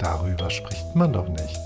Darüber spricht man doch nicht.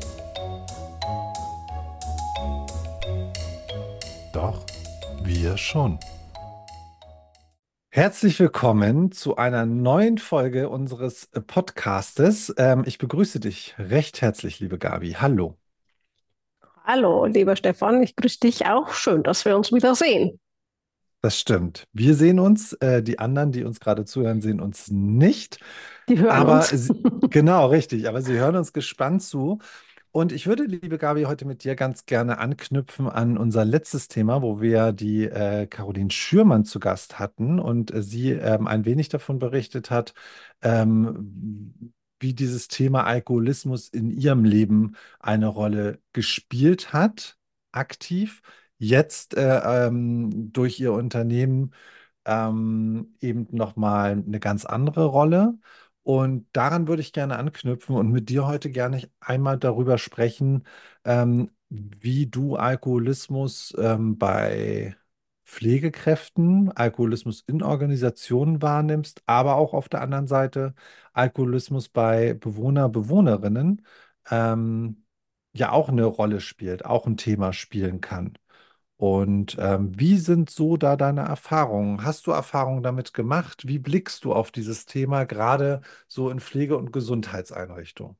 Doch, wir schon. Herzlich willkommen zu einer neuen Folge unseres Podcastes. Ich begrüße dich recht herzlich, liebe Gabi. Hallo. Hallo, lieber Stefan, ich grüße dich auch. Schön, dass wir uns wiedersehen. Das stimmt. Wir sehen uns, die anderen, die uns gerade zuhören, sehen uns nicht. Die hören Aber uns. genau, richtig. Aber sie hören uns gespannt zu. Und ich würde, liebe Gabi, heute mit dir ganz gerne anknüpfen an unser letztes Thema, wo wir die Caroline Schürmann zu Gast hatten und sie ein wenig davon berichtet hat, wie dieses Thema Alkoholismus in ihrem Leben eine Rolle gespielt hat, aktiv, jetzt durch ihr Unternehmen eben nochmal eine ganz andere Rolle. Und daran würde ich gerne anknüpfen und mit dir heute gerne einmal darüber sprechen, wie du Alkoholismus bei Pflegekräften, Alkoholismus in Organisationen wahrnimmst, aber auch auf der anderen Seite Alkoholismus bei Bewohnerinnen ähm, ja auch eine Rolle spielt, auch ein Thema spielen kann. Und wie sind so da deine Erfahrungen? Hast du Erfahrungen damit gemacht? Wie blickst du auf dieses Thema, gerade so in Pflege- und Gesundheitseinrichtungen?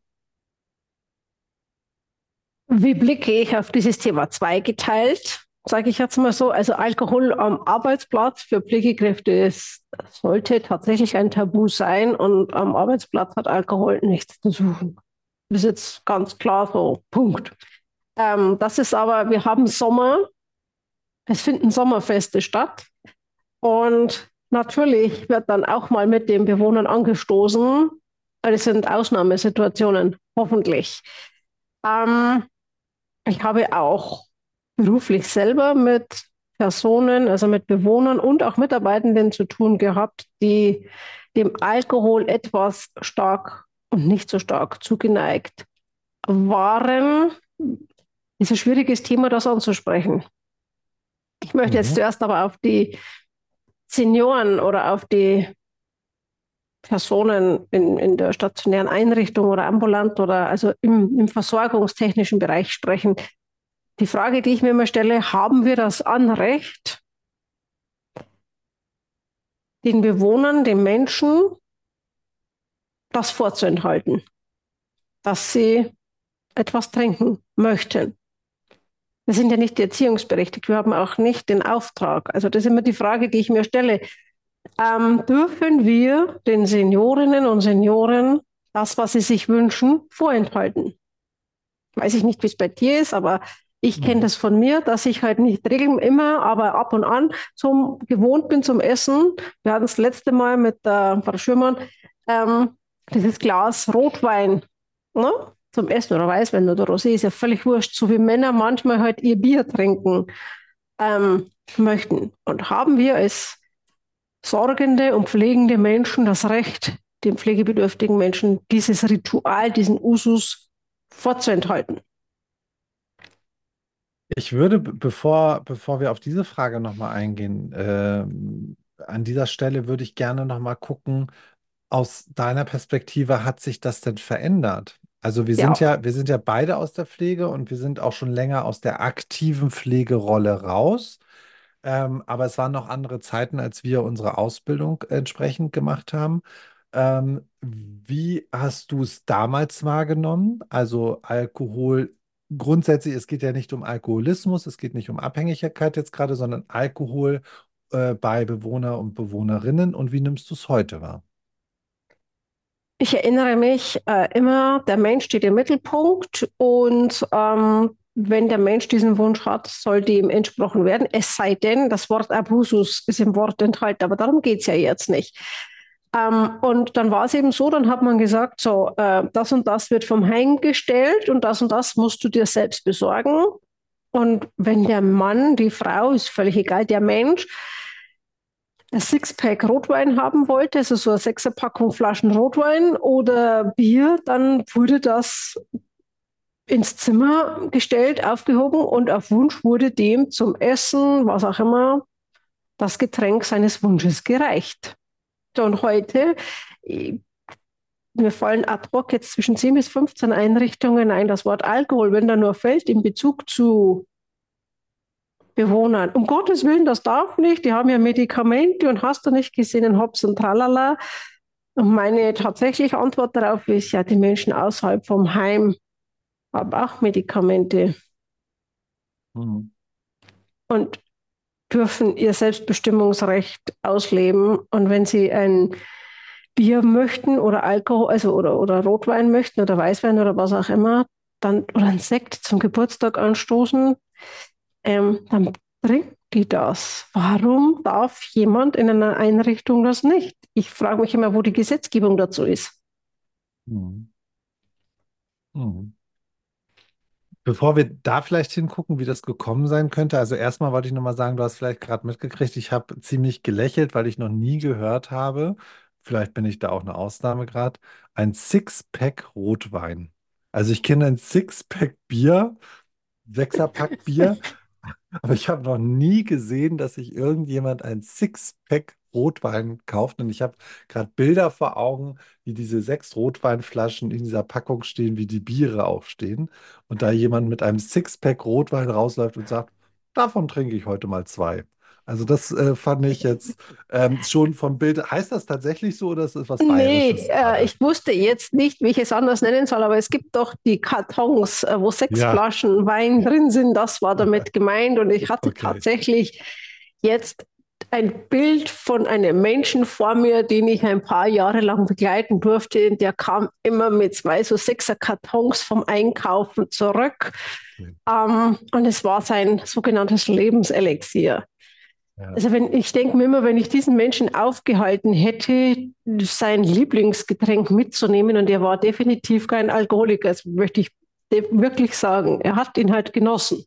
Wie blicke ich auf dieses Thema? Zweigeteilt, sage ich jetzt mal so. Also Alkohol am Arbeitsplatz für Pflegekräfte sollte tatsächlich ein Tabu sein und am Arbeitsplatz hat Alkohol nichts zu suchen. Das ist jetzt ganz klar so. Punkt. Das ist aber, wir haben Sommer, es finden Sommerfeste statt und natürlich wird dann auch mal mit den Bewohnern angestoßen. Das sind Ausnahmesituationen, hoffentlich. Ähm, Ich habe auch beruflich selber mit Personen, also mit Bewohnern und auch Mitarbeitenden zu tun gehabt, die dem Alkohol etwas stark und nicht so stark zugeneigt waren. Es ist ein schwieriges Thema, das anzusprechen. Ich möchte jetzt Mhm. zuerst aber auf die Senioren oder auf die Personen in der stationären Einrichtung oder ambulant oder also im versorgungstechnischen Bereich sprechen. Die Frage, die ich mir immer stelle, haben wir das Anrecht, den Bewohnern, den Menschen, das vorzuenthalten, dass sie etwas trinken möchten? Wir sind ja nicht erziehungsberechtigt, wir haben auch nicht den Auftrag. Also das ist immer die Frage, die ich mir stelle. Dürfen wir den Seniorinnen und Senioren das, was sie sich wünschen, vorenthalten? Weiß ich nicht, wie es bei dir ist, aber ich kenne Mhm. das von mir, dass ich halt nicht regelmäßig immer, aber ab und an zum gewohnt bin zum Essen. Wir hatten das letzte Mal mit der Frau Schürmann ähm, dieses Glas Rotwein, ne, zum Essen oder Weißwein oder Rosé, ist ja völlig wurscht, so wie Männer manchmal halt ihr Bier trinken möchten. Und haben wir als sorgende und pflegende Menschen das Recht, den pflegebedürftigen Menschen dieses Ritual, diesen Usus vorzuenthalten? Ich würde, bevor wir auf diese Frage nochmal eingehen, an dieser Stelle würde ich gerne nochmal gucken, aus deiner Perspektive, hat sich das denn verändert? Also Ja, wir sind ja beide aus der Pflege und wir sind auch schon länger aus der aktiven Pflegerolle raus. Aber es waren noch andere Zeiten, als wir unsere Ausbildung entsprechend gemacht haben. Wie hast du es damals wahrgenommen? Also Alkohol grundsätzlich, es geht ja nicht um Alkoholismus, es geht nicht um Abhängigkeit jetzt gerade, sondern Alkohol bei Bewohner und Bewohnerinnen. Und wie nimmst du es heute wahr? ich erinnere mich immer, der Mensch steht im Mittelpunkt und wenn der Mensch diesen Wunsch hat, sollte ihm entsprochen werden. Es sei denn, das Wort Abusus ist im Wort enthalten, aber darum geht es ja jetzt nicht. Und dann war es eben so, dann hat man gesagt, so, das und das wird vom Heim gestellt und das musst du dir selbst besorgen. Und wenn der Mann, die Frau, ist völlig egal, der Mensch, ein Sixpack Rotwein haben wollte, also so eine Sechserpackung Flaschen Rotwein oder Bier, dann wurde das ins Zimmer gestellt, aufgehoben und auf Wunsch wurde dem zum Essen, was auch immer, das Getränk seines Wunsches gereicht. Und heute mir fallen ad hoc jetzt zwischen 10 bis 15 Einrichtungen ein, das Wort Alkohol, wenn da nur fällt, in Bezug zu Bewohnern. Um Gottes Willen, das darf nicht. Die haben ja Medikamente und hast du nicht gesehen, in Hops und Tralala. Und meine tatsächliche Antwort darauf ist ja, die Menschen außerhalb vom Heim haben auch Medikamente Mhm. und dürfen ihr Selbstbestimmungsrecht ausleben. Und wenn sie ein Bier möchten oder Alkohol, also oder Rotwein möchten oder Weißwein oder was auch immer, dann oder ein Sekt zum Geburtstag anstoßen, dann trinken die das. Warum darf jemand in einer Einrichtung das nicht? Ich frage mich immer, wo die Gesetzgebung dazu ist. Mhm. Mhm. Bevor wir da vielleicht hingucken, wie das gekommen sein könnte, also erstmal wollte ich nochmal sagen, du hast vielleicht gerade mitgekriegt, ich habe ziemlich gelächelt, weil ich noch nie gehört habe, vielleicht bin ich da auch eine Ausnahme gerade, ein Sixpack Rotwein. Also ich kenne ein Sixpack Bier, Sechserpack Bier, aber ich habe noch nie gesehen, dass sich irgendjemand ein Sixpack Rotwein kauft. Und ich habe gerade Bilder vor Augen, wie diese 6 Rotweinflaschen in dieser Packung stehen, wie die Biere auch stehen. Und da jemand mit einem Sixpack Rotwein rausläuft und sagt, davon trinke ich heute mal 2. Also das fand ich jetzt schon vom Bild. Heißt das tatsächlich so oder ist das was Nee, Bayerisches gerade? ich wusste jetzt nicht, wie ich es anders nennen soll, aber es gibt doch die Kartons, wo 6 Flaschen Wein drin sind. Das war Ja, damit gemeint. Und ich hatte okay. tatsächlich jetzt ein Bild von einem Menschen vor mir, den ich ein paar Jahre lang begleiten durfte. Der kam immer mit 2 so 6er Kartons vom Einkaufen zurück. Okay. Und es war sein sogenanntes Lebenselixier. Ja. Also ich denke mir immer, wenn ich diesen Menschen aufgehalten hätte, sein Lieblingsgetränk mitzunehmen, und er war definitiv kein Alkoholiker, das möchte ich wirklich sagen. Er hat ihn halt genossen.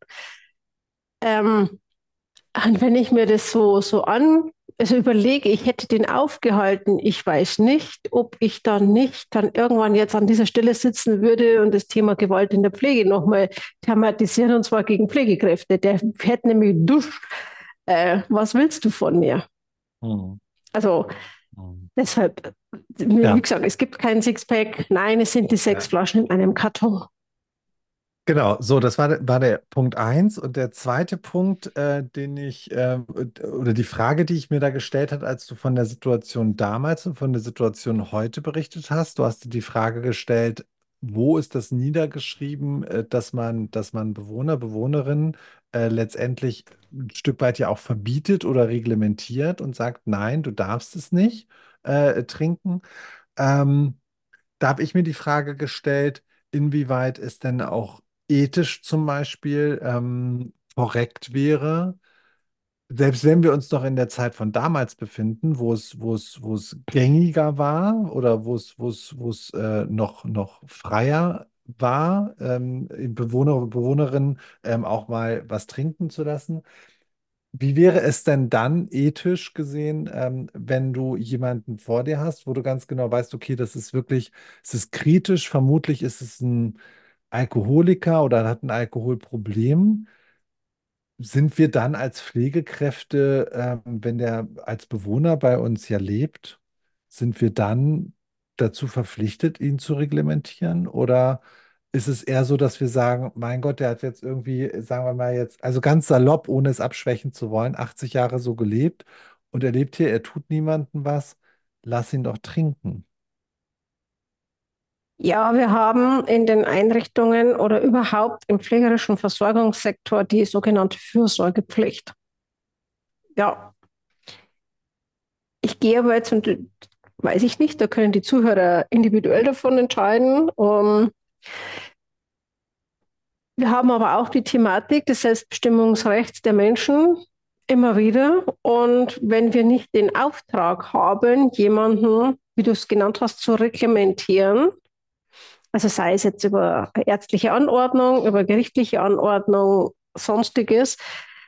Ähm, und wenn ich mir das also überlege, ich hätte den aufgehalten, ich weiß nicht, ob ich dann nicht dann irgendwann jetzt an dieser Stelle sitzen würde und das Thema Gewalt in der Pflege nochmal thematisieren, und zwar gegen Pflegekräfte. Der hätte nämlich Dusch. Was willst du von mir? Mhm. Also Mhm. deshalb, wie Ja. gesagt, es gibt kein Sixpack. Nein, es sind die sechs Ja. Flaschen in einem Karton. Genau, so, das war der Punkt eins. Und der zweite Punkt, oder die Frage, die ich mir da gestellt habe, als du von der Situation damals und von der Situation heute berichtet hast, du hast dir die Frage gestellt, wo ist das niedergeschrieben, dass man Bewohner, Bewohnerinnen letztendlich ein Stück weit ja auch verbietet oder reglementiert und sagt, nein, du darfst es nicht trinken. Ähm, Da habe ich mir die Frage gestellt, inwieweit es denn auch ethisch zum Beispiel korrekt wäre, selbst wenn wir uns noch in der Zeit von damals befinden, wo es gängiger war oder wo es noch freier war, Bewohner und Bewohnerinnen auch mal was trinken zu lassen. Wie wäre es denn dann ethisch gesehen, wenn du jemanden vor dir hast, wo du ganz genau weißt, okay, das ist wirklich, es ist kritisch, vermutlich ist es ein Alkoholiker oder hat ein Alkoholproblem. Sind wir dann als Pflegekräfte, wenn der als Bewohner bei uns ja lebt, sind wir dann dazu verpflichtet, ihn zu reglementieren? Oder ist es eher so, dass wir sagen, mein Gott, der hat jetzt irgendwie, sagen wir mal jetzt, also ganz salopp, ohne es abschwächen zu wollen, 80 Jahre so gelebt und er lebt hier, er tut niemandem was, lass ihn doch trinken. Ja, wir haben in den Einrichtungen oder überhaupt im pflegerischen Versorgungssektor die sogenannte Fürsorgepflicht. Ja, ich gehe aber jetzt, und weiß ich nicht, da können die Zuhörer individuell davon entscheiden. Wir haben aber auch die Thematik des Selbstbestimmungsrechts der Menschen immer wieder. Und wenn wir nicht den Auftrag haben, jemanden, wie du es genannt hast, zu reglementieren, also sei es jetzt über ärztliche Anordnung, über gerichtliche Anordnung, sonstiges,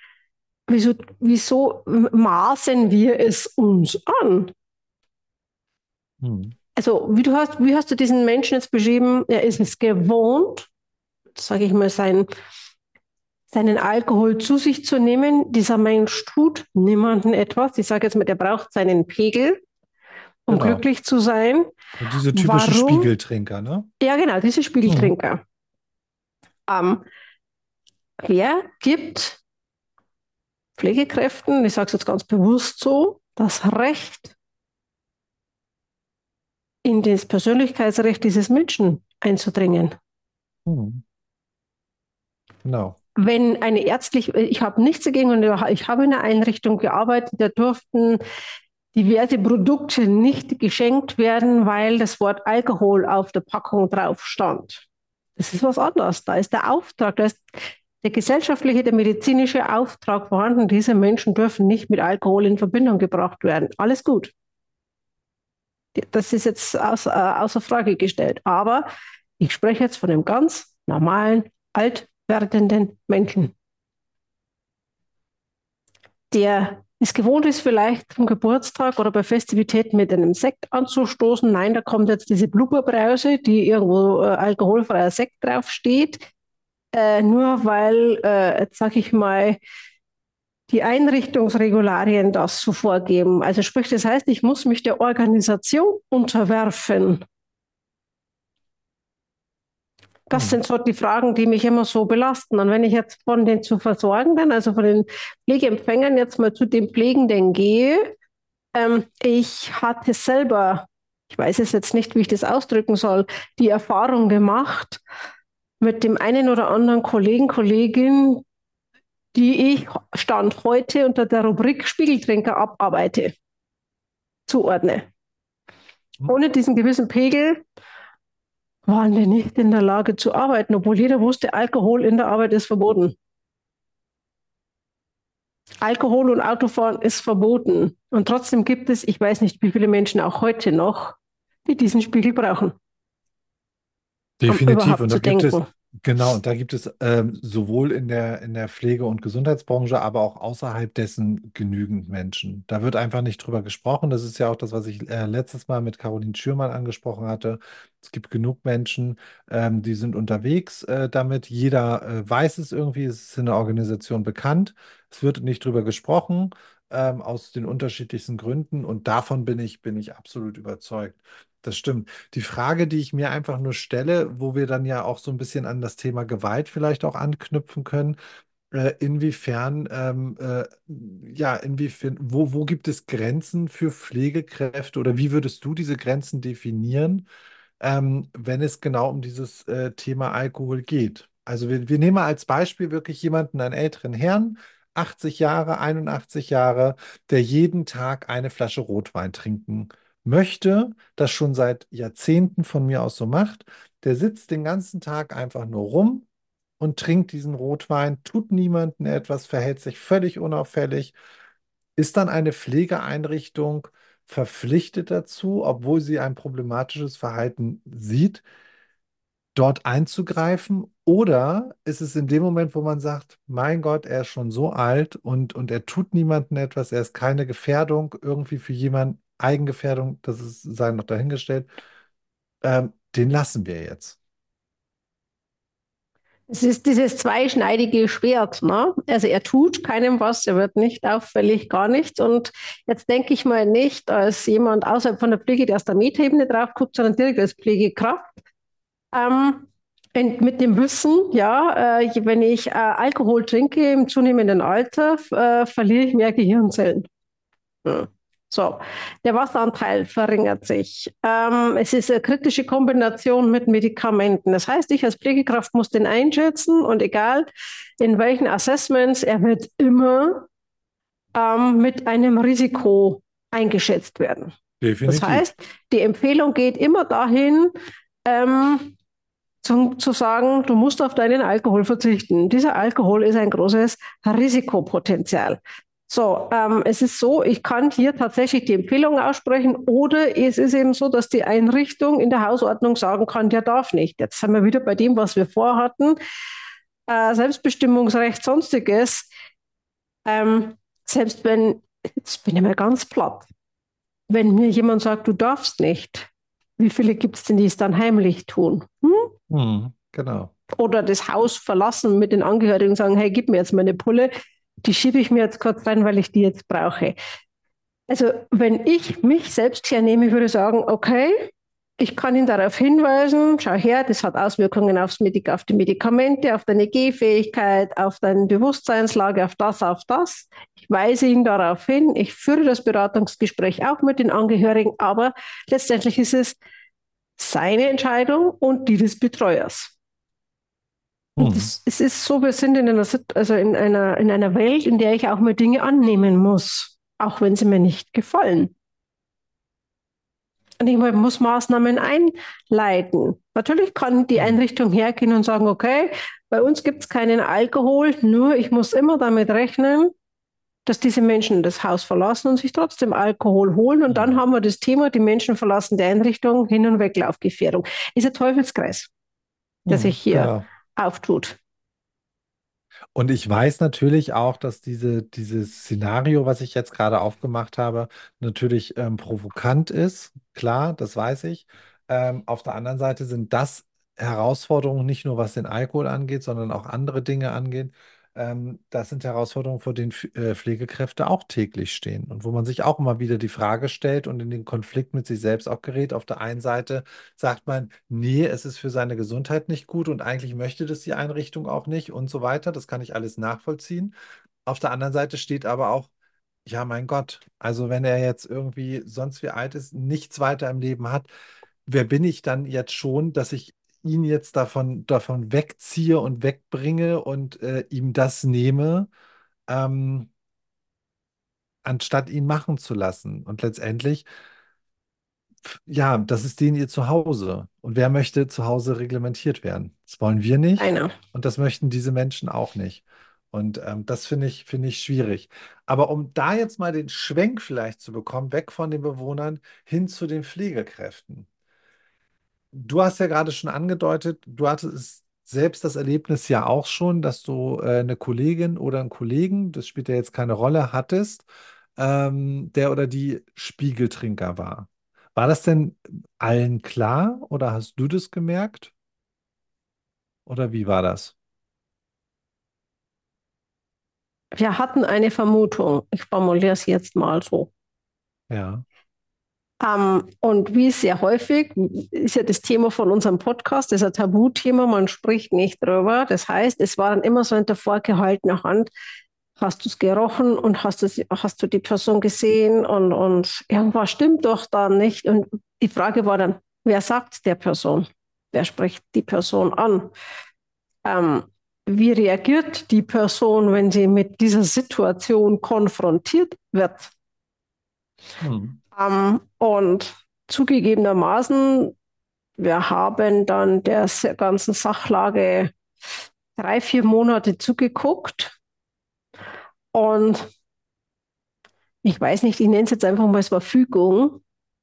wieso maßen wir es uns an? Hm. Also wie hast du diesen Menschen jetzt beschrieben? Er ist es gewohnt, sage ich mal, seinen Alkohol zu sich zu nehmen. Dieser Mensch tut niemandem etwas. Ich sage jetzt mal, der braucht seinen Pegel um Genau. glücklich zu sein. So diese typischen Warum? Spiegeltrinker, ne? Ja, genau, diese Mhm. Spiegeltrinker. Ähm, wer gibt Pflegekräften, ich sage es jetzt ganz bewusst so, das Recht, in das Persönlichkeitsrecht dieses Menschen einzudringen? Mhm. Genau. Wenn eine ärztliche, ich habe nichts dagegen und ich habe in einer Einrichtung gearbeitet, da durften diverse Produkte nicht geschenkt werden, weil das Wort Alkohol auf der Packung drauf stand. Das ist was anderes. Da ist der Auftrag, da ist der gesellschaftliche, der medizinische Auftrag vorhanden. Diese Menschen dürfen nicht mit Alkohol in Verbindung gebracht werden. Alles gut. Das ist jetzt außer Frage gestellt. Aber ich spreche jetzt von einem ganz normalen, alt werdenden Menschen, der es gewohnt ist, vielleicht zum Geburtstag oder bei Festivitäten mit einem Sekt anzustoßen. Nein, da kommt jetzt diese Blubberbrause, die irgendwo alkoholfreier Sekt draufsteht. Nur weil, jetzt sage ich mal, die Einrichtungsregularien das so vorgeben. Also sprich, das heißt, ich muss mich der Organisation unterwerfen. Das Mhm. sind so die Fragen, die mich immer so belasten. Und wenn ich jetzt von den zu Versorgenden, also von den Pflegeempfängern jetzt mal zu den Pflegenden gehe, ich hatte selber, ich weiß es jetzt nicht, wie ich das ausdrücken soll, die Erfahrung gemacht mit dem einen oder anderen Kollegen, Kollegin, die ich Stand heute unter der Rubrik Spiegeltrinker abarbeite, zuordne. Ohne diesen gewissen Pegel waren wir nicht in der Lage zu arbeiten, obwohl jeder wusste, Alkohol in der Arbeit ist verboten. Alkohol und Autofahren ist verboten. Und trotzdem gibt es, ich weiß nicht, wie viele Menschen auch heute noch, die diesen Spiegel brauchen, um Definitiv. Und überhaupt da zu gibt es, denken. genau, und da gibt es sowohl in der Pflege- und Gesundheitsbranche, aber auch außerhalb dessen genügend Menschen. Da wird einfach nicht drüber gesprochen. Das ist ja auch das, was ich letztes Mal mit Caroline Schürmann angesprochen hatte. Es gibt genug Menschen, die sind unterwegs damit. Jeder weiß es irgendwie, es ist in der Organisation bekannt. Es wird nicht drüber gesprochen, aus den unterschiedlichsten Gründen. Und davon bin ich absolut überzeugt. Das stimmt. Die Frage, die ich mir einfach nur stelle, wo wir dann ja auch so ein bisschen an das Thema Gewalt vielleicht auch anknüpfen können, inwiefern, ja, inwiefern, wo gibt es Grenzen für Pflegekräfte oder wie würdest du diese Grenzen definieren, wenn es genau um dieses Thema Alkohol geht? Also wir nehmen mal als Beispiel wirklich jemanden, einen älteren Herrn, 80 Jahre, 81 Jahre, der jeden Tag eine Flasche Rotwein trinken möchte, das schon seit Jahrzehnten von mir aus so macht. Der sitzt den ganzen Tag einfach nur rum und trinkt diesen Rotwein, tut niemandem etwas, verhält sich völlig unauffällig. Ist dann eine Pflegeeinrichtung verpflichtet dazu, obwohl sie ein problematisches Verhalten sieht, dort einzugreifen? Oder ist es in dem Moment, wo man sagt, mein Gott, er ist schon so alt und er tut niemandem etwas, er ist keine Gefährdung irgendwie für jemanden, Eigengefährdung, das ist, sei noch dahingestellt, den lassen wir jetzt. Es ist dieses zweischneidige Schwert, ne? Also er tut keinem was, er wird nicht auffällig, gar nichts. Und jetzt denke ich mal nicht als jemand außerhalb von der Pflege, der aus der Metaebene drauf guckt, sondern direkt als Pflegekraft. Ähm, mit dem Wissen, ja, wenn ich Alkohol trinke im zunehmenden Alter, verliere ich mehr Gehirnzellen. Hm. So, der Wasseranteil verringert sich. Es ist eine kritische Kombination mit Medikamenten. Das heißt, ich als Pflegekraft muss den einschätzen und egal in welchen Assessments, er wird immer mit einem Risiko eingeschätzt werden. Das Definitiv. heißt, die Empfehlung geht immer dahin, ähm, zu sagen, du musst auf deinen Alkohol verzichten. Dieser Alkohol ist ein großes Risikopotenzial. So, es ist so, ich kann hier tatsächlich die Empfehlung aussprechen oder es ist eben so, dass die Einrichtung in der Hausordnung sagen kann, der darf nicht. Jetzt sind wir wieder bei dem, was wir vorhatten. Selbstbestimmungsrecht, sonstiges. Ähm, selbst wenn, jetzt bin ich mal ganz platt, wenn mir jemand sagt, du darfst nicht, wie viele gibt es denn, die es dann heimlich tun? Hm? Genau. Oder das Haus verlassen mit den Angehörigen und sagen, hey, gib mir jetzt meine Pulle, die schiebe ich mir jetzt kurz rein, weil ich die jetzt brauche. Also wenn ich mich selbst hernehme, würde ich sagen, okay, ich kann ihn darauf hinweisen, schau her, das hat Auswirkungen auf die Medikamente, auf deine Gehfähigkeit, auf deine Bewusstseinslage, auf das, auf das. Ich weise ihn darauf hin, ich führe das Beratungsgespräch auch mit den Angehörigen, aber letztendlich ist es seine Entscheidung und die des Betreuers. Und Hm. es ist so, wir sind in einer Welt, in der ich auch mal Dinge annehmen muss, auch wenn sie mir nicht gefallen. Und ich muss Maßnahmen einleiten. Natürlich kann die Hm. Einrichtung hergehen und sagen, okay, bei uns gibt es keinen Alkohol, nur ich muss immer damit rechnen, dass diese Menschen das Haus verlassen und sich trotzdem Alkohol holen. Und dann Hm. haben wir das Thema, die Menschen verlassen die Einrichtung, Hin- und Weglaufgefährdung. Ist ein Teufelskreis, der sich Hm. hier Genau. auftut. Und ich weiß natürlich auch, dass dieses Szenario, was ich jetzt gerade aufgemacht habe, natürlich provokant ist. Klar, das weiß ich. Auf der anderen Seite sind das Herausforderungen, nicht nur was den Alkohol angeht, sondern auch andere Dinge angeht. Das sind Herausforderungen, vor denen Pflegekräfte auch täglich stehen und wo man sich auch immer wieder die Frage stellt und in den Konflikt mit sich selbst auch gerät. Auf der einen Seite sagt man, nee, es ist für seine Gesundheit nicht gut und eigentlich möchte das die Einrichtung auch nicht und so weiter. Das kann ich alles nachvollziehen. Auf der anderen Seite steht aber auch, ja, mein Gott, also wenn er jetzt irgendwie sonst wie alt ist, nichts weiter im Leben hat, wer bin ich dann jetzt schon, dass ich ihn jetzt davon wegziehe und wegbringe und ihm das nehme, ähm, anstatt ihn machen zu lassen. Und letztendlich ja, das ist denen ihr Zuhause. Und wer möchte zu Hause reglementiert werden? Das wollen wir nicht Einer. und das möchten diese Menschen auch nicht. Und das finde ich schwierig. Aber um da jetzt mal den Schwenk vielleicht zu bekommen, weg von den Bewohnern hin zu den Pflegekräften. Du hast ja gerade schon angedeutet, du hattest selbst das Erlebnis ja auch schon, dass du eine Kollegin oder einen Kollegen, das spielt ja jetzt keine Rolle, hattest, der oder die Spiegeltrinker war. War das denn allen klar oder hast du das gemerkt? Oder wie war das? Wir hatten eine Vermutung. Ich formuliere es jetzt mal so. Ja. Und wie sehr häufig ist ja das Thema von unserem Podcast, das ist ein Tabuthema, man spricht nicht drüber. Das heißt, es war dann immer so hinter vorgehaltener Hand, hast du es gerochen und hast du die Person gesehen und irgendwas stimmt doch da nicht. Und die Frage war dann, wer sagt der Person? Wer spricht die Person an? Ähm, Wie reagiert die Person, wenn sie mit dieser Situation konfrontiert wird? Hm. Und zugegebenermaßen, wir haben dann der ganzen Sachlage 3, 4 Monate zugeguckt. Und ich weiß nicht, ich nenne es jetzt einfach mal als Verfügung.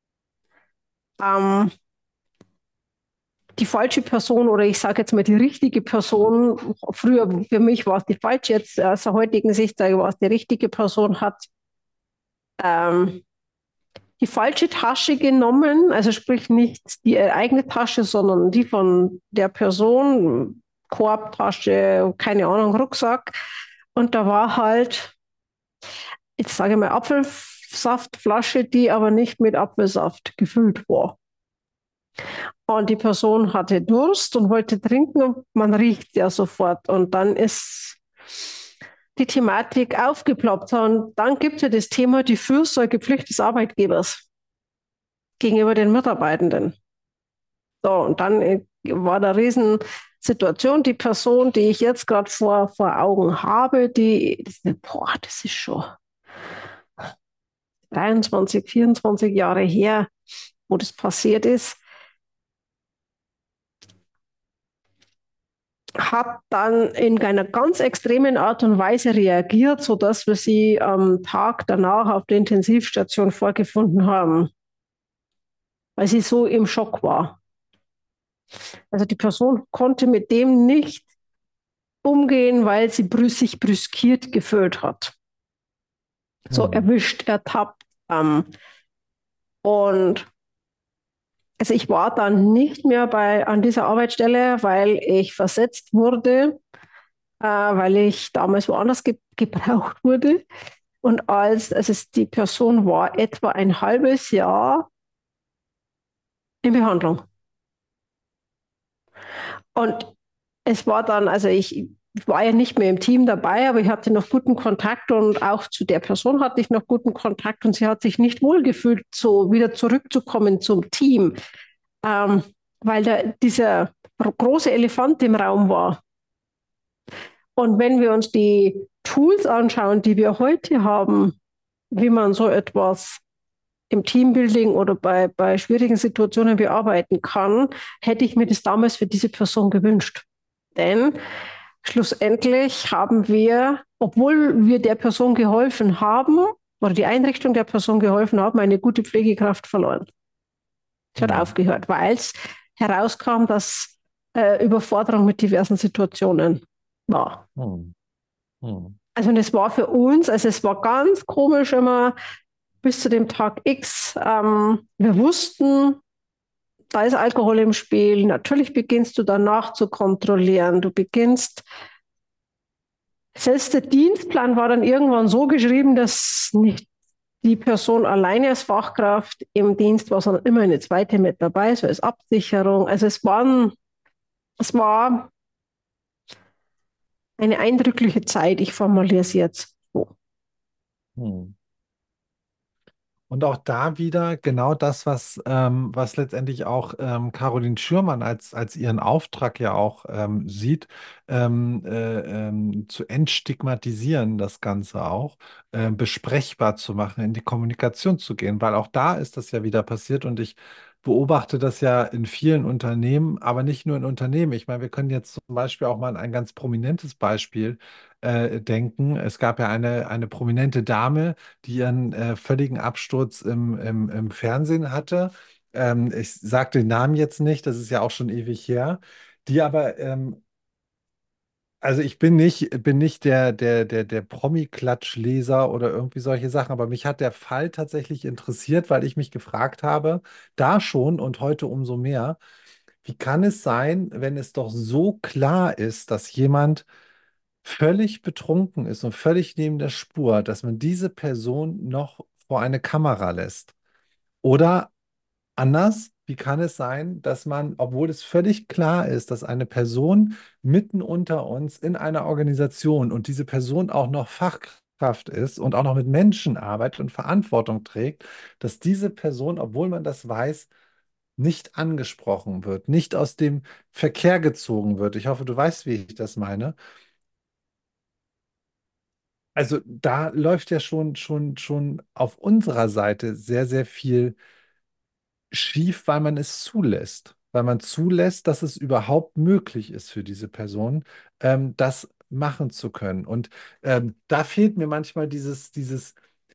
Ähm, die falsche Person oder ich sage jetzt mal die richtige Person, früher für mich war es die falsche, jetzt aus der heutigen Sicht war es die richtige Person, hat ähm, die falsche Tasche genommen, also sprich nicht die eigene Tasche, sondern die von der Person, Korbtasche, keine Ahnung, Rucksack. Und da war halt, jetzt sage ich mal, Apfelsaftflasche, die aber nicht mit Apfelsaft gefüllt war. Und die Person hatte Durst und wollte trinken und man riecht ja sofort. Und dann ist die Thematik aufgeploppt. Und dann gibt es ja das Thema die Fürsorgepflicht des Arbeitgebers gegenüber den Mitarbeitenden. So, und dann war da Riesensituation. Die Person, die ich jetzt gerade vor Augen habe, boah, das ist schon 23, 24 Jahre her, wo das passiert ist, hat dann in einer ganz extremen Art und Weise reagiert, sodass wir sie am Tag danach auf der Intensivstation vorgefunden haben, weil sie so im Schock war. Also die Person konnte mit dem nicht umgehen, weil sie sich brüskiert gefühlt hat. So Hm. erwischt, ertappt. Und also ich war dann nicht mehr an dieser Arbeitsstelle, weil ich versetzt wurde, weil ich damals woanders gebraucht wurde. Und die Person war etwa ein halbes Jahr in Behandlung. Und es war dann, also ich war ja nicht mehr im Team dabei, aber ich hatte noch guten Kontakt und auch zu der Person hatte ich noch guten Kontakt und sie hat sich nicht wohlgefühlt, so wieder zurückzukommen zum Team, weil da dieser große Elefant im Raum war. Und wenn wir uns die Tools anschauen, die wir heute haben, wie man so etwas im Teambuilding oder bei schwierigen Situationen bearbeiten kann, hätte ich mir das damals für diese Person gewünscht. Denn schlussendlich haben wir, obwohl wir der Person geholfen haben oder die Einrichtung der Person geholfen haben, eine gute Pflegekraft verloren. Sie hat Hm. aufgehört, weil es herauskam, dass Überforderung mit diversen Situationen war. Hm. Hm. Also und es war für uns, also es war ganz komisch immer bis zu dem Tag X. Wir wussten, da ist Alkohol im Spiel. Natürlich beginnst du danach zu kontrollieren. Du beginnst, selbst der Dienstplan war dann irgendwann so geschrieben, dass nicht die Person alleine als Fachkraft im Dienst war, sondern immer eine zweite mit dabei, so als Absicherung. Also es war eine eindrückliche Zeit. Ich formuliere es jetzt so. Hm. Und auch da wieder genau das, was letztendlich auch Caroline Schürmann als ihren Auftrag ja auch sieht, zu entstigmatisieren, das Ganze auch, besprechbar zu machen, in die Kommunikation zu gehen, weil auch da ist das ja wieder passiert und ich beobachte das ja in vielen Unternehmen, aber nicht nur in Unternehmen. Ich meine, wir können jetzt zum Beispiel auch mal an ein ganz prominentes Beispiel denken. Es gab ja eine prominente Dame, die ihren völligen Absturz im Fernsehen hatte. Ich sage den Namen jetzt nicht, das ist ja auch schon ewig her. Die aber, also ich bin nicht der Promi-Klatsch-Leser oder irgendwie solche Sachen, aber mich hat der Fall tatsächlich interessiert, weil ich mich gefragt habe, da schon und heute umso mehr, wie kann es sein, wenn es doch so klar ist, dass jemand völlig betrunken ist und völlig neben der Spur, dass man diese Person noch vor eine Kamera lässt? Oder anders, wie kann es sein, dass man, obwohl es völlig klar ist, dass eine Person mitten unter uns in einer Organisation und diese Person auch noch Fachkraft ist und auch noch mit Menschen arbeitet und Verantwortung trägt, dass diese Person, obwohl man das weiß, nicht angesprochen wird, nicht aus dem Verkehr gezogen wird. Ich hoffe, du weißt, wie ich das meine. Also da läuft ja schon auf unserer Seite sehr, sehr viel schief, weil man es zulässt. Weil man zulässt, dass es überhaupt möglich ist für diese Person, das machen zu können. Und da fehlt mir manchmal dieses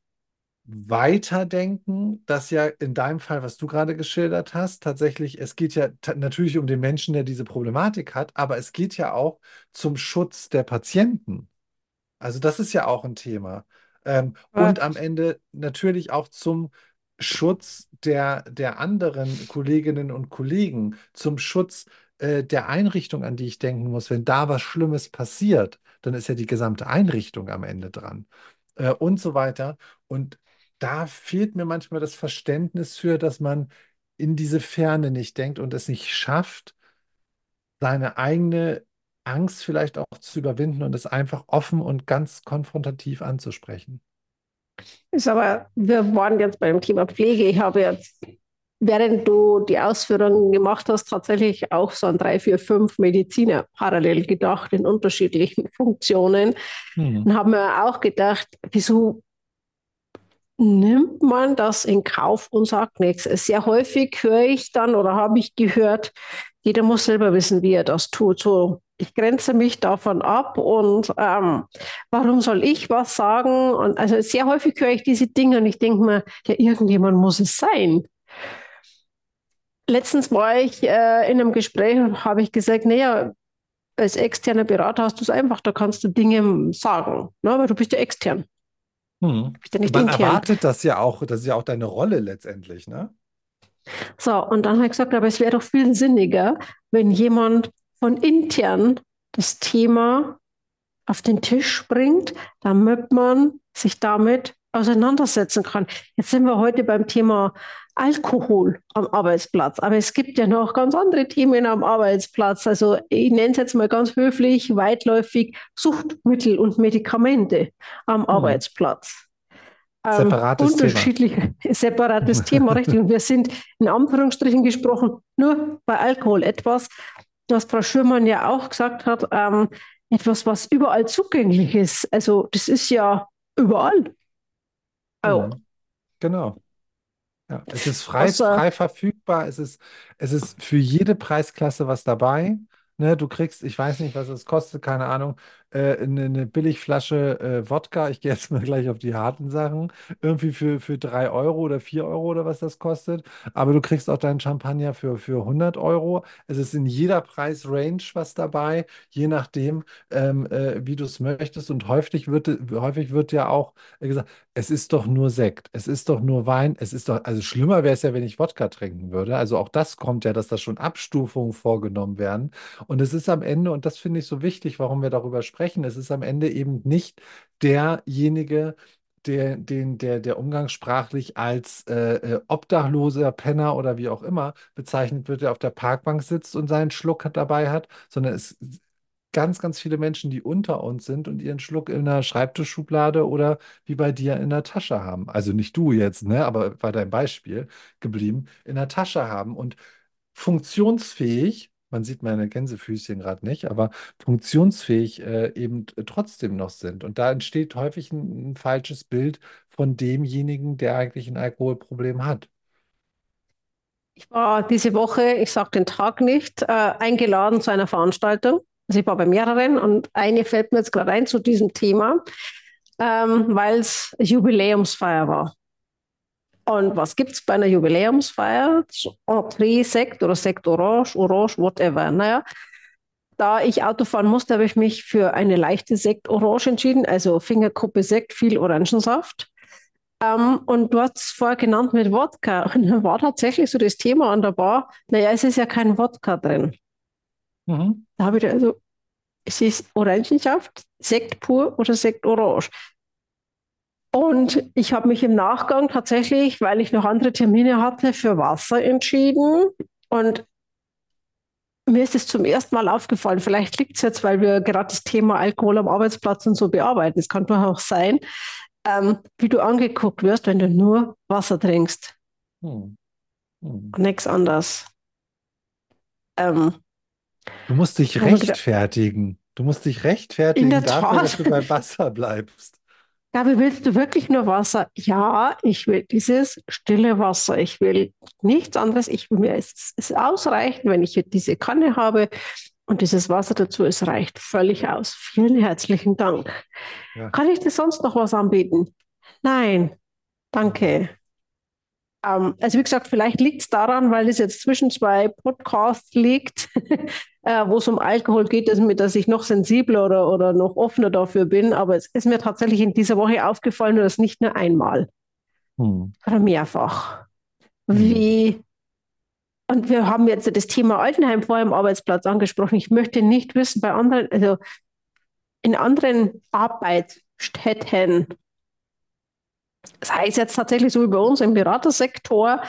Weiterdenken, das ja in deinem Fall, was du gerade geschildert hast, tatsächlich, es geht ja natürlich um den Menschen, der diese Problematik hat, aber es geht ja auch zum Schutz der Patienten. Also das ist ja auch ein Thema. Und am Ende natürlich auch zum Schutz der anderen Kolleginnen und Kollegen, zum Schutz der Einrichtung, an die ich denken muss. Wenn da was Schlimmes passiert, dann ist ja die gesamte Einrichtung am Ende dran. Und so weiter. Und da fehlt mir manchmal das Verständnis für, dass man in diese Ferne nicht denkt und es nicht schafft, seine eigene Angst vielleicht auch zu überwinden und es einfach offen und ganz konfrontativ anzusprechen. Ist aber, wir waren jetzt beim Thema Pflege. Ich habe jetzt, während du die Ausführungen gemacht hast, tatsächlich auch so an 3, 4, 5 Mediziner parallel gedacht in unterschiedlichen Funktionen Hm. und habe mir auch gedacht, wieso nimmt man das in Kauf und sagt nichts? Sehr häufig höre ich dann oder habe ich gehört, jeder muss selber wissen, wie er das tut. So, ich grenze mich davon ab und warum soll ich was sagen? Und also sehr häufig höre ich diese Dinge und ich denke mir, ja, irgendjemand muss es sein. Letztens war ich in einem Gespräch und habe ich gesagt, naja, als externer Berater hast du es einfach, da kannst du Dinge sagen, ne? Weil du bist ja extern, Hm. du bist ja nicht Man intern. erwartet das ja auch, das ist ja auch deine Rolle letztendlich, ne? So, und dann habe ich gesagt, aber es wäre doch viel sinniger, wenn jemand von intern das Thema auf den Tisch bringt, damit man sich damit auseinandersetzen kann. Jetzt sind wir heute beim Thema Alkohol am Arbeitsplatz, aber es gibt ja noch ganz andere Themen am Arbeitsplatz. Also ich nenne es jetzt mal ganz höflich, weitläufig Suchtmittel und Medikamente am Hm. Arbeitsplatz. Separates Thema. Unterschiedliche, separates Thema, richtig. Und wir sind in Anführungsstrichen gesprochen nur bei Alkohol etwas, was Frau Schürmann ja auch gesagt hat, etwas, was überall zugänglich ist. Also das ist ja überall. Also, Hm. Genau. Ja, es ist frei, was, frei verfügbar, es ist für jede Preisklasse was dabei. Ne, du kriegst, ich weiß nicht, was es kostet, keine Ahnung, eine Billigflasche Wodka, ich gehe jetzt mal gleich auf die harten Sachen, irgendwie für 3 Euro oder 4 Euro oder was das kostet. Aber du kriegst auch deinen Champagner für 100 Euro. Es ist in jeder Preisrange was dabei, je nachdem, wie du es möchtest. Und häufig wird ja auch gesagt, es ist doch nur Sekt, es ist doch nur Wein, es ist doch, also schlimmer wäre es ja, wenn ich Wodka trinken würde. Also auch das kommt ja, dass da schon Abstufungen vorgenommen werden. Und es ist am Ende, und das finde ich so wichtig, warum wir darüber sprechen, es ist am Ende eben nicht derjenige, der umgangssprachlich als obdachloser Penner oder wie auch immer bezeichnet wird, der auf der Parkbank sitzt und seinen Schluck dabei hat, sondern es ganz viele Menschen, die unter uns sind und ihren Schluck in der Schreibtischschublade oder wie bei dir in der Tasche haben. Also nicht du jetzt, ne, aber bei deinem Beispiel geblieben, in der Tasche haben und funktionsfähig, man sieht meine Gänsefüßchen gerade nicht, aber funktionsfähig eben trotzdem noch sind. Und da entsteht häufig ein falsches Bild von demjenigen, der eigentlich ein Alkoholproblem hat. ich war diese Woche, ich sage den Tag nicht, eingeladen zu einer Veranstaltung. Also ich war bei mehreren und eine fällt mir jetzt gerade ein zu diesem Thema, weil es Jubiläumsfeier war. Und was gibt es bei einer Jubiläumsfeier? So Entree-Sekt oder Sekt Orange, Orange, whatever. Naja, da ich Auto fahren musste, habe ich mich für eine leichte Sekt Orange entschieden, also Fingerkuppe Sekt, viel Orangensaft. Und du hast es vorher genannt mit Wodka. Und dann war tatsächlich so das Thema an der Bar, naja, es ist ja kein Wodka drin. Mhm. Da habe ich da also, es ist Orangensaft, Sekt pur oder Sekt Orange. Und ich habe mich im Nachgang tatsächlich, weil ich noch andere Termine hatte, für Wasser entschieden. Und mir ist es zum ersten Mal aufgefallen, vielleicht liegt es jetzt, weil wir gerade das Thema Alkohol am Arbeitsplatz und so bearbeiten. Es kann doch auch sein, wie du angeguckt wirst, wenn du nur Wasser trinkst Hm. Hm. und nichts anderes. Ähm, Du musst dich wo man gedacht, rechtfertigen. Du musst dich in rechtfertigen der dafür, dass Tat, du beim Wasser bleibst. Gabi, willst du wirklich nur Wasser? Ja, ich will dieses stille Wasser. Ich will nichts anderes. Ich will mir es ausreichen, wenn ich diese Kanne habe und dieses Wasser dazu. Es reicht völlig aus. Vielen herzlichen Dank. Ja. Kann ich dir sonst noch was anbieten? Nein, Hm. danke. Also wie gesagt, vielleicht liegt es daran, weil es jetzt zwischen zwei Podcasts liegt, wo es um Alkohol geht, dass ich noch sensibler oder noch offener dafür bin. Aber es ist mir tatsächlich in dieser Woche aufgefallen, und das nicht nur einmal Hm. oder mehrfach. Hm. Wie, und wir haben jetzt das Thema Altenheim vor dem Arbeitsplatz angesprochen. Ich möchte nicht wissen, bei anderen, also in anderen Arbeitsstätten, das heißt jetzt tatsächlich so wie bei uns im Beratersektor,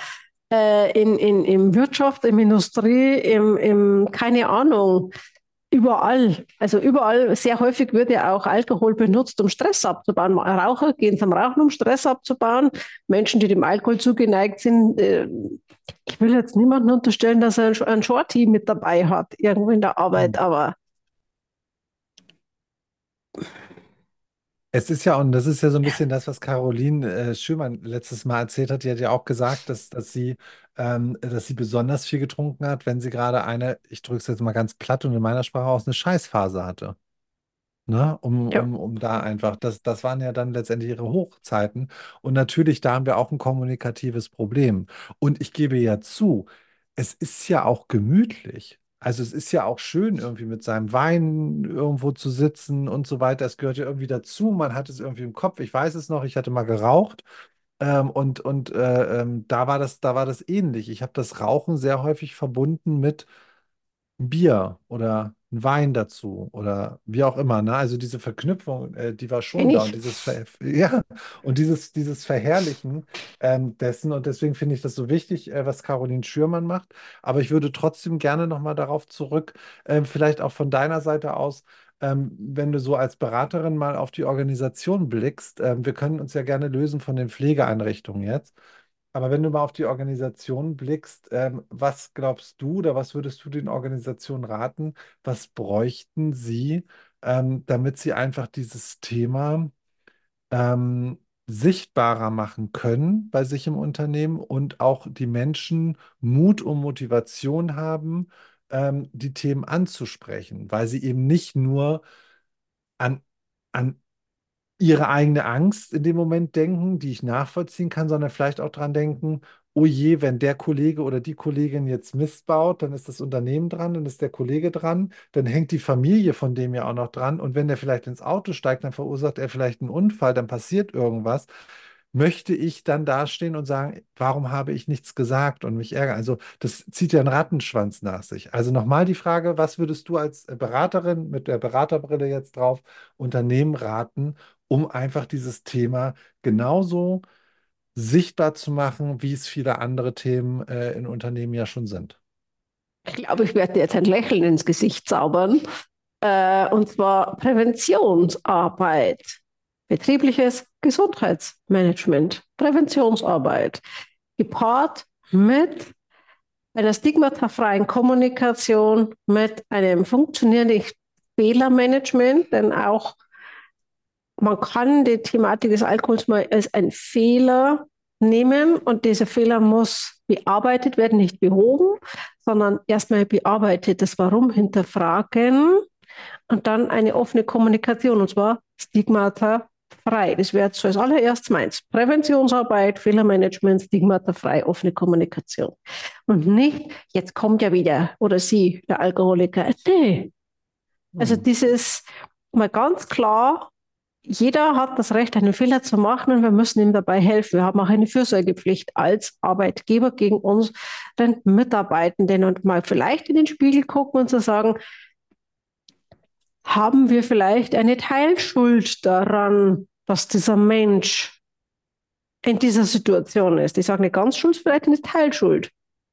im Wirtschaft, im Industrie, keine Ahnung, überall. Also überall, sehr häufig wird ja auch Alkohol benutzt, um Stress abzubauen. Raucher gehen zum Rauchen, um Stress abzubauen. Menschen, die dem Alkohol zugeneigt sind, ich will jetzt niemanden unterstellen, dass er ein Shorty mit dabei hat, irgendwo in der Arbeit, Hm. aber Es ist ja, und das ist ja so ein bisschen das, was Caroline Schürmann letztes Mal erzählt hat. Die hat ja auch gesagt, dass sie besonders viel getrunken hat, wenn sie gerade ich drücke es jetzt mal ganz platt und in meiner Sprache aus, eine Scheißphase hatte. Ne? ja. Um da einfach, das waren ja dann letztendlich ihre Hochzeiten. Und natürlich, da haben wir auch ein kommunikatives Problem. Und ich gebe ja zu, es ist ja auch gemütlich. Also es ist ja auch schön, irgendwie mit seinem Wein irgendwo zu sitzen und so weiter. Es gehört ja irgendwie dazu. Man hat es irgendwie im Kopf. Ich weiß es noch, ich hatte mal geraucht. Da war das ähnlich. Ich habe das Rauchen sehr häufig verbunden mit Bier oder einen Wein dazu oder wie auch immer, ne? Also diese Verknüpfung, die war schon Kenne da und ich. ja, und dieses Verherrlichen dessen und deswegen finde ich das so wichtig, was Caroline Schürmann macht. Aber ich würde trotzdem gerne nochmal darauf zurück, vielleicht auch von deiner Seite aus, wenn du so als Beraterin mal auf die Organisation blickst, wir können uns ja gerne lösen von den Pflegeeinrichtungen jetzt. Aber wenn du mal auf die Organisation blickst, was glaubst du oder was würdest du den Organisationen raten, was bräuchten sie, damit sie einfach dieses Thema sichtbarer machen können bei sich im Unternehmen und auch die Menschen Mut und Motivation haben, die Themen anzusprechen, weil sie eben nicht nur an, an ihre eigene Angst in dem Moment denken, die ich nachvollziehen kann, sondern vielleicht auch dran denken, oh je, wenn der Kollege oder die Kollegin jetzt Mist baut, dann ist das Unternehmen dran, dann ist der Kollege dran, dann hängt die Familie von dem ja auch noch dran und wenn der vielleicht ins Auto steigt, dann verursacht er vielleicht einen Unfall, dann passiert irgendwas. Möchte ich dann dastehen und sagen, warum habe ich nichts gesagt und mich ärgern? Also das zieht ja einen Rattenschwanz nach sich. Also nochmal die Frage, was würdest du als Beraterin mit der Beraterbrille jetzt drauf Unternehmen raten, um einfach dieses Thema genauso sichtbar zu machen, wie es viele andere Themen in Unternehmen ja schon sind. Ich glaube, ich werde dir jetzt ein Lächeln ins Gesicht zaubern. Und zwar Präventionsarbeit, betriebliches Gesundheitsmanagement, Präventionsarbeit, gepaart mit einer stigmatafreien Kommunikation, mit einem funktionierenden Fehlermanagement, denn auch man kann die Thematik des Alkohols mal als einen Fehler nehmen und dieser Fehler muss bearbeitet werden, nicht behoben, sondern erstmal bearbeitet, das Warum hinterfragen und dann eine offene Kommunikation und zwar stigmatafrei. Das wäre jetzt als allererstes meins. Präventionsarbeit, Fehlermanagement, stigmatafrei, offene Kommunikation. Und nicht, jetzt kommt ja wieder oder sie, der Alkoholiker. Nee. Also Hm. dieses mal ganz klar, jeder hat das Recht, einen Fehler zu machen und wir müssen ihm dabei helfen. Wir haben auch eine Fürsorgepflicht als Arbeitgeber gegen unseren Mitarbeitenden und mal vielleicht in den Spiegel gucken und zu sagen, haben wir vielleicht eine Teilschuld daran, dass dieser Mensch in dieser Situation ist? Ich sage nicht ganz Schuld, vielleicht eine Teilschuld.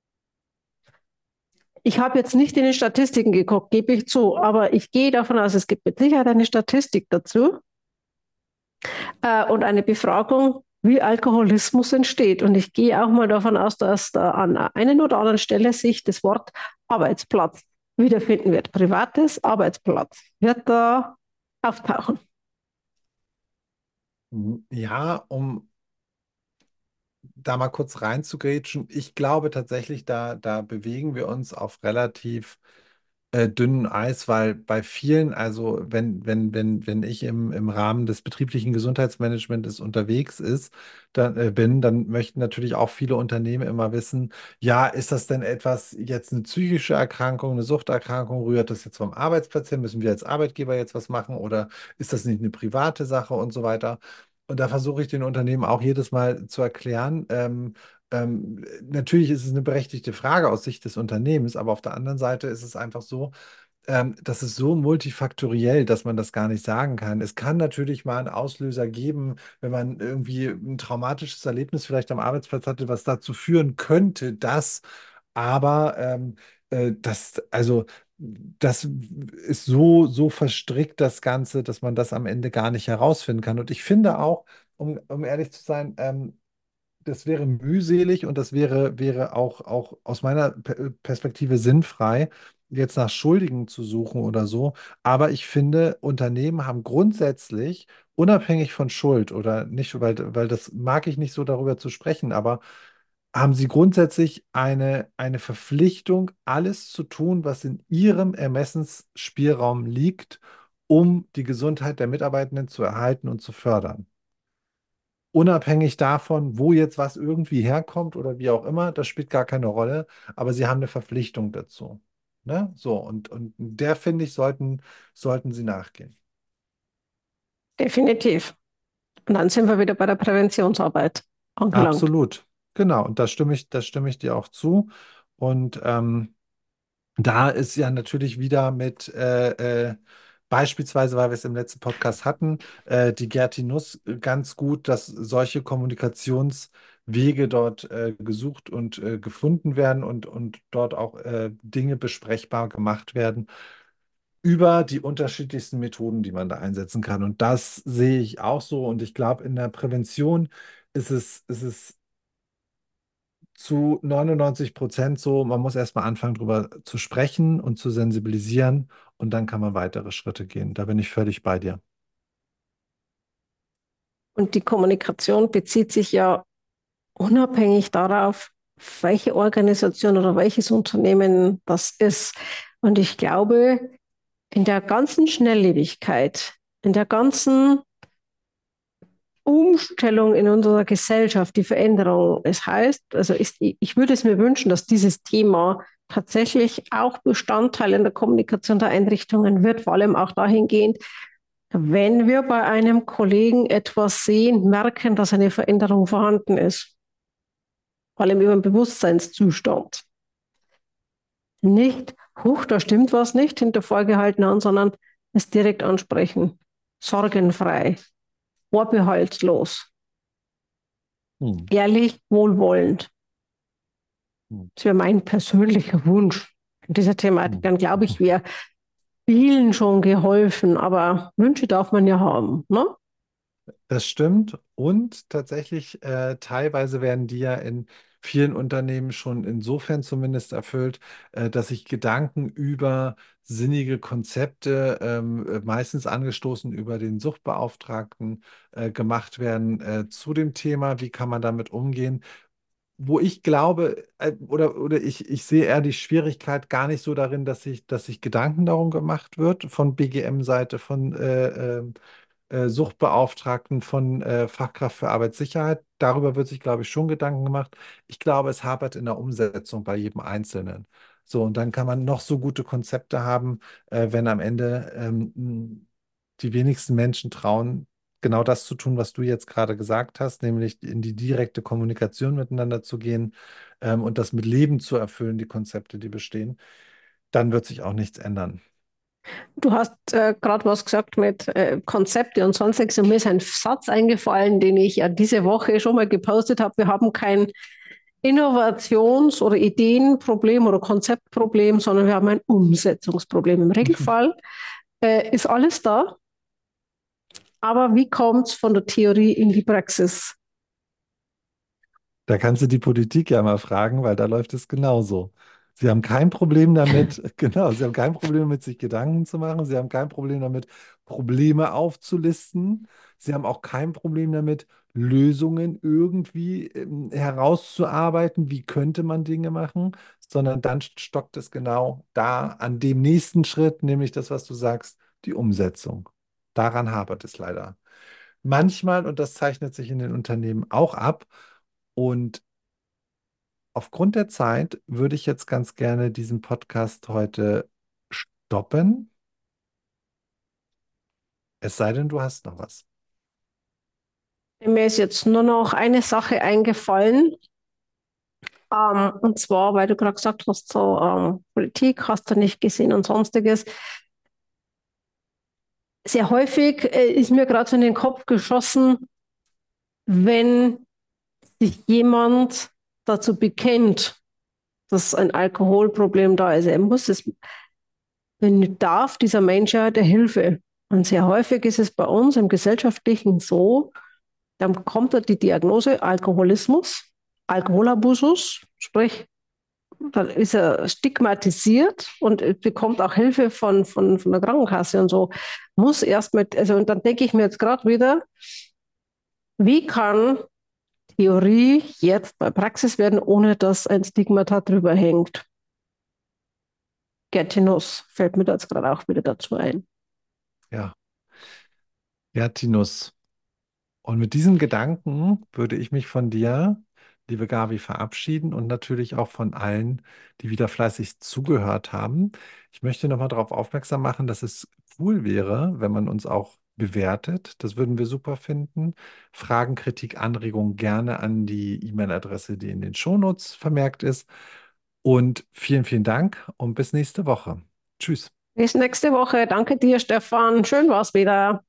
Ich habe jetzt nicht in den Statistiken geguckt, gebe ich zu, aber ich gehe davon aus, es gibt mit Sicherheit eine Statistik dazu und eine Befragung, wie Alkoholismus entsteht. Und ich gehe auch mal davon aus, dass da an einer oder anderen Stelle sich das Wort Arbeitsplatz wiederfinden wird. Privates Arbeitsplatz wird da auftauchen. Ja, um da mal kurz reinzugrätschen, ich glaube tatsächlich, da bewegen wir uns auf relativ dünnen Eis, weil bei vielen, also wenn ich im Rahmen des betrieblichen Gesundheitsmanagements unterwegs bin, dann möchten natürlich auch viele Unternehmen immer wissen, ja, ist das denn etwas jetzt eine psychische Erkrankung, eine Suchterkrankung, rührt das jetzt vom Arbeitsplatz her, müssen wir als Arbeitgeber jetzt was machen oder ist das nicht eine private Sache und so weiter? Und da versuche ich den Unternehmen auch jedes Mal zu erklären, natürlich ist es eine berechtigte Frage aus Sicht des Unternehmens, aber auf der anderen Seite ist es einfach so, das ist so multifaktoriell, dass man das gar nicht sagen kann. Es kann natürlich mal einen Auslöser geben, wenn man irgendwie ein traumatisches Erlebnis vielleicht am Arbeitsplatz hatte, was dazu führen könnte, dass, aber also das ist so verstrickt, das Ganze, dass man das am Ende gar nicht herausfinden kann. Und ich finde auch, um ehrlich zu sein, das wäre mühselig und das wäre auch aus meiner Perspektive sinnfrei, jetzt nach Schuldigen zu suchen oder so. Aber ich finde, Unternehmen haben grundsätzlich, unabhängig von Schuld oder nicht, weil das mag ich nicht so darüber zu sprechen, aber haben sie grundsätzlich eine Verpflichtung, alles zu tun, was in ihrem Ermessensspielraum liegt, um die Gesundheit der Mitarbeitenden zu erhalten und zu fördern. Unabhängig davon, wo jetzt was irgendwie herkommt oder wie auch immer, das spielt gar keine Rolle, aber sie haben eine Verpflichtung dazu. Ne? So, und der, finde ich, sollten sie nachgehen. Definitiv. Und dann sind wir wieder bei der Präventionsarbeit angelangt. Absolut. Genau, und da stimme ich dir auch zu. Und Da ist ja natürlich wieder mit beispielsweise, weil wir es im letzten Podcast hatten, die Gerti Nuss ganz gut, dass solche Kommunikationswege dort gesucht und gefunden werden und dort auch Dinge besprechbar gemacht werden über die unterschiedlichsten Methoden, die man da einsetzen kann. Und das sehe ich auch so. Und ich glaube, in der Prävention ist es zu 99% so, man muss erstmal anfangen, darüber zu sprechen und zu sensibilisieren und dann kann man weitere Schritte gehen. Da bin ich völlig bei dir. Und die Kommunikation bezieht sich ja unabhängig darauf, welche Organisation oder welches Unternehmen das ist. Und ich glaube, in der ganzen Schnelllebigkeit, in der ganzen Umstellung in unserer Gesellschaft, die Veränderung, es heißt, also ich würde es mir wünschen, dass dieses Thema tatsächlich auch Bestandteil in der Kommunikation der Einrichtungen wird, vor allem auch dahingehend, wenn wir bei einem Kollegen etwas sehen, merken, dass eine Veränderung vorhanden ist, vor allem über den Bewusstseinszustand. Nicht, huch, da stimmt was nicht, hinter vorgehalten an, sondern es direkt ansprechen. Sorgenfrei, vorbehaltlos, Hm. ehrlich, wohlwollend. Hm. Das wäre mein persönlicher Wunsch in dieser Thematik. Hm. Dann glaube ich, wäre vielen schon geholfen, aber Wünsche darf man ja haben, ne? Das stimmt. Und tatsächlich, teilweise werden die ja in vielen Unternehmen schon insofern zumindest erfüllt, dass sich Gedanken über sinnige Konzepte, meistens angestoßen über den Suchtbeauftragten, gemacht werden, zu dem Thema, wie kann man damit umgehen. Wo ich glaube, oder ich sehe eher die Schwierigkeit gar nicht so darin, dass sich Gedanken darum gemacht wird, von BGM-Seite, von Suchtbeauftragten, von Fachkraft für Arbeitssicherheit. Darüber wird sich, glaube ich, schon Gedanken gemacht. Ich glaube, es hapert in der Umsetzung bei jedem Einzelnen. So, und dann kann man noch so gute Konzepte haben, wenn am Ende die wenigsten Menschen trauen, genau das zu tun, was du jetzt gerade gesagt hast, nämlich in die direkte Kommunikation miteinander zu gehen, und das mit Leben zu erfüllen, die Konzepte, die bestehen, dann wird sich auch nichts ändern. Du hast gerade was gesagt mit Konzepte und sonstiges und mir ist ein Satz eingefallen, den ich ja diese Woche schon mal gepostet habe. Wir haben kein Innovations- oder Ideenproblem oder Konzeptproblem, sondern wir haben ein Umsetzungsproblem. Im Regelfall ist alles da, aber wie kommt es von der Theorie in die Praxis? Da kannst du die Politik ja mal fragen, weil da läuft es genauso. Sie haben kein Problem damit, genau, sie haben kein Problem damit, sich Gedanken zu machen. Sie haben kein Problem damit, Probleme aufzulisten. Sie haben auch kein Problem damit, Lösungen irgendwie herauszuarbeiten. Wie könnte man Dinge machen? Sondern dann stockt es genau da an dem nächsten Schritt, nämlich das, was du sagst, die Umsetzung. Daran hapert es leider. Manchmal, und das zeichnet sich in den Unternehmen auch ab, und aufgrund der Zeit würde ich jetzt ganz gerne diesen Podcast heute stoppen. Es sei denn, du hast noch was. Mir ist jetzt nur noch eine Sache eingefallen, und zwar, weil du gerade gesagt hast, so Politik hast du nicht gesehen und sonstiges. Sehr häufig ist mir gerade so in den Kopf geschossen, wenn sich jemand dazu bekennt, dass ein Alkoholproblem da ist. Er muss es, darf dieser Mensch ja der Hilfe. Und sehr häufig ist es bei uns im Gesellschaftlichen so, dann kommt da die Diagnose Alkoholismus, Alkoholabusus, sprich, dann ist er stigmatisiert und bekommt auch Hilfe von der Krankenkasse und so. Muss erst mit, also und dann denke ich mir jetzt gerade wieder, wie kann Theorie jetzt bei Praxis werden, ohne dass ein Stigmata drüber hängt? Gertinus fällt mir da jetzt gerade auch wieder dazu ein. Ja, ja, Tinus. Und mit diesen Gedanken würde ich mich von dir, liebe Gabi, verabschieden und natürlich auch von allen, die wieder fleißig zugehört haben. Ich möchte nochmal darauf aufmerksam machen, dass es cool wäre, wenn man uns auch bewertet. Das würden wir super finden. Fragen, Kritik, Anregungen gerne an die E-Mail-Adresse, die in den Shownotes vermerkt ist. Und vielen, vielen Dank und bis nächste Woche. Tschüss. Bis nächste Woche. Danke dir, Stefan. Schön war's wieder.